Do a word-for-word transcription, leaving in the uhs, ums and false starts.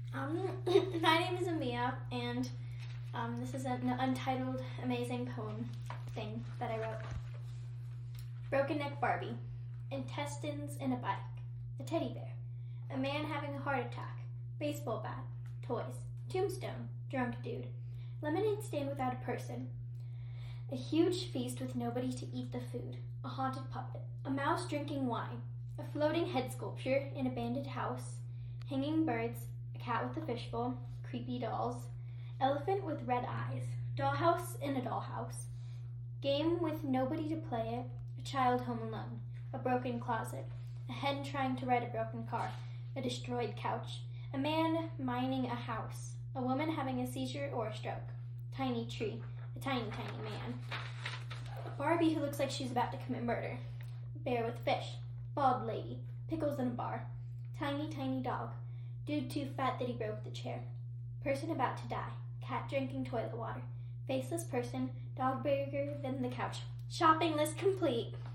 Um, my name is Amia, and um, this is an untitled, amazing poem thing that I wrote. Broken Neck Barbie. Intestines in a bike. A teddy bear. A man having a heart attack. Baseball bat. Toys. Tombstone. Drunk dude. Lemonade stand without a person. A huge feast with nobody to eat the food. A haunted puppet. A mouse drinking wine. A floating head sculpture in a abandoned house. Hanging birds. A cat with a fishbowl. Creepy dolls. Elephant with red eyes. Dollhouse in a dollhouse. Game with nobody to play it. A child home alone. A broken closet. A hen trying to ride a broken car. A destroyed couch. A man mining a house. A woman having a seizure or a stroke. Tiny tree. A tiny, tiny man. A Barbie who looks like she's about to commit murder. Bear with fish. Bald lady. Pickles in a bar. Tiny, tiny dog. Dude too fat that he broke the chair. Person about to die. Cat drinking toilet water. Faceless person. Dog bigger than the couch. Shopping list complete.